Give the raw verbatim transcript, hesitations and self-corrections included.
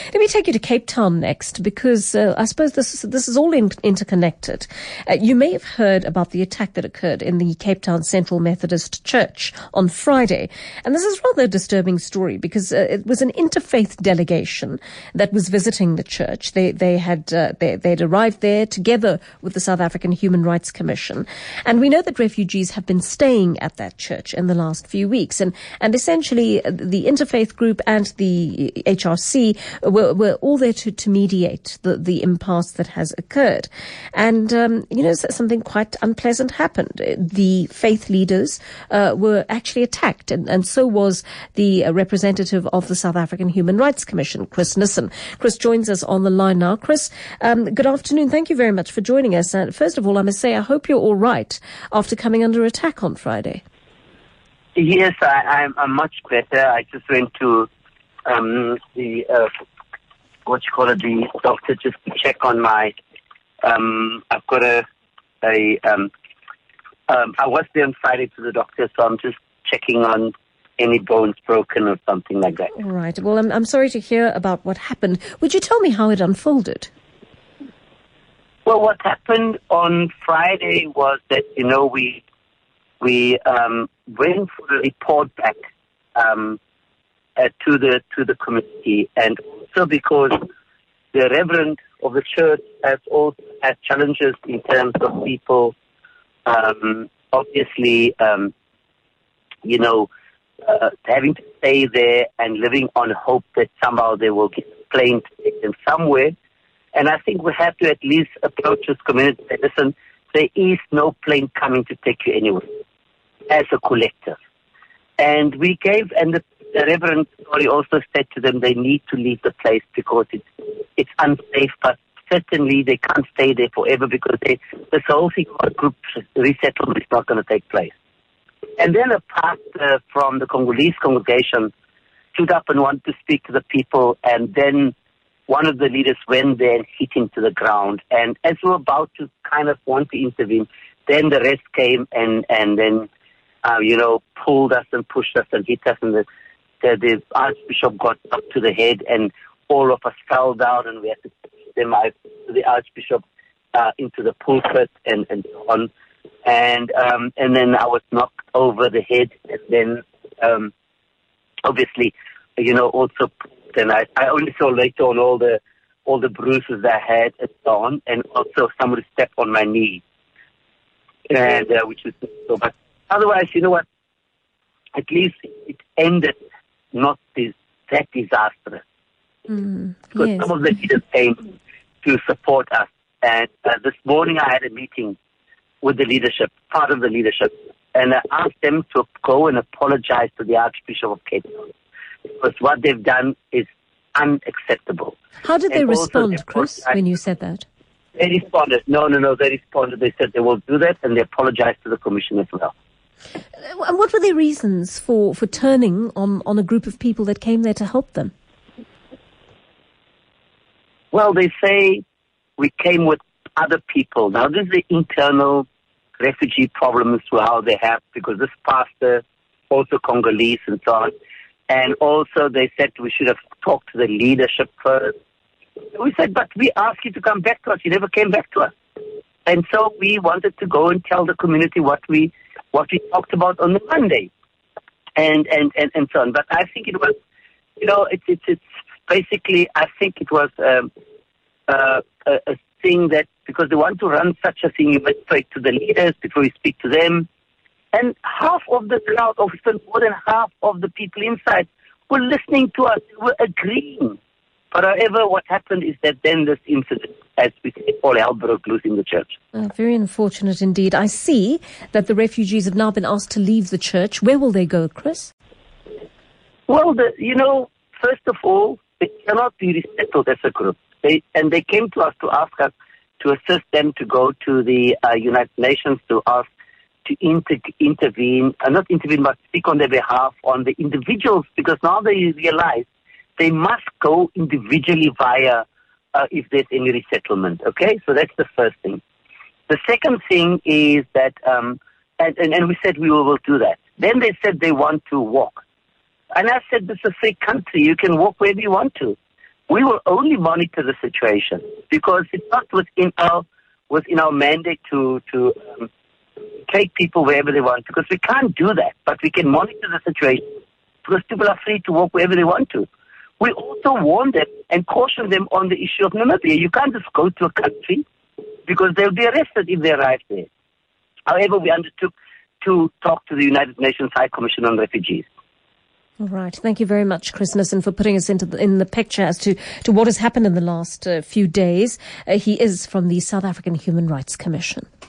Let me take you to Cape Town next, because uh, I suppose this is, this is all in, interconnected. Uh, you may have heard about the attack that occurred in the Cape Town Central Methodist Church on Friday. And this is rather a disturbing story, because uh, it was an interfaith delegation that was visiting the church. They they had uh, they they'd arrived there together with the South African Human Rights Commission, and we know that refugees have been staying at that church in the last few weeks, and and essentially uh, the interfaith group and the H R C were, were all there to, to mediate the, the impasse that has occurred. And, um, you know, something quite unpleasant happened. The faith leaders uh, were actually attacked, and, and so was the uh, representative of the South African Human Rights Commission, Chris Nissen. Chris joins us on the line now. Chris, um, good afternoon. Thank you very much for joining us. And first of all, I must say, I hope you're all right after coming under attack on Friday. Yes, I, I'm, I'm much better. I just went to um, the, uh, what you call it, the doctor just to check on my, um, I've got a, a um, um, I was there on Friday to the doctor, so I'm just checking on any bones broken or something like that. All right. Well, I'm, I'm sorry to hear about what happened. Would you tell me how it unfolded? Well, what happened on Friday was that, you know, we, we, um, went for a report back, um, uh, to the, to the committee, and also because the reverend of the church has also had challenges in terms of people, um, obviously, um, you know, uh, having to stay there and living on hope that somehow they will get a plane to take them somewhere. And I think we have to at least approach this community and say, listen, there is no plane coming to take you anywhere as a collective. And we gave, and the, the Reverend Story also said to them they need to leave the place because it's, it's unsafe, but certainly they can't stay there forever because they, this whole thing about group resettlement is not going to take place. And then a pastor from the Congolese congregation stood up and wanted to speak to the people, and then one of the leaders went there and hit him to the ground. And as we were about to kind of want to intervene, then the rest came and, and then, uh, you know, pulled us and pushed us and hit us. And the, the, the Archbishop got up to the head, and all of us fell down, and we had to push them out to the Archbishop uh, into the pulpit and, and so on. And, um, and then I was knocked over the head, and then, um, obviously, you know, also, and I, I only saw later on all the, all the bruises I had and so on, and also somebody stepped on my knee, and, uh, which was so, but otherwise, you know what, at least it ended not this, that disastrous. Mm, because yes. Some of the leaders came to support us, and uh, this morning I had a meeting with the leadership, part of the leadership, and I asked them to go and apologize to the Archbishop of Cape Town, because what they've done is unacceptable. How did they and respond, Chris, when you said that? They responded. No, no, no, they responded. They said they will do that, and they apologized to the commission as well. And what were their reasons for, for turning on, on a group of people that came there to help them? Well, they say we came with other people. Now, this is the internal refugee problems how they have, because this pastor, also Congolese and so on, and also they said we should have talked to the leadership first. We said, but we asked you to come back to us. You never came back to us. And so we wanted to go and tell the community what we what we talked about on the Monday, and and, and, and so on. But I think it was, you know, it's it's, it's basically, I think it was um, uh, a, a thing that, because they want to run such a thing, you must speak to the leaders before you speak to them. And half of the crowd, or more than half of the people inside, were listening to us, were agreeing. But however, what happened is that then this incident, as we say, all hell broke loose in the church. Oh, very unfortunate indeed. I see that the refugees have now been asked to leave the church. Where will they go, Chris? Well, the, you know, first of all, they cannot be resettled as a group. They, and they came to us to ask us to assist them to go to the uh, United Nations to ask to inter- intervene, uh, not intervene, but speak on their behalf on the individuals, because now they realize they must go individually via uh, if there's any resettlement, okay? So that's the first thing. The second thing is that, um, and, and, and we said we will do that. Then they said they want to walk. And I said, this is a free country. You can walk wherever you want to. we will only monitor the situation because it's not within our within our mandate to to um, take people wherever they want, because we can't do that. But we can monitor the situation because people are free to walk wherever they want to. We also warn them and caution them on the issue of Namibia. You can't just go to a country because they'll be arrested if they arrive there. However, we undertook to talk to the United Nations High Commission on Refugees. All right. Thank you very much, Chris Nissen, for putting us into the, in the picture as to, to what has happened in the last uh, few days. Uh, he is from the South African Human Rights Commission.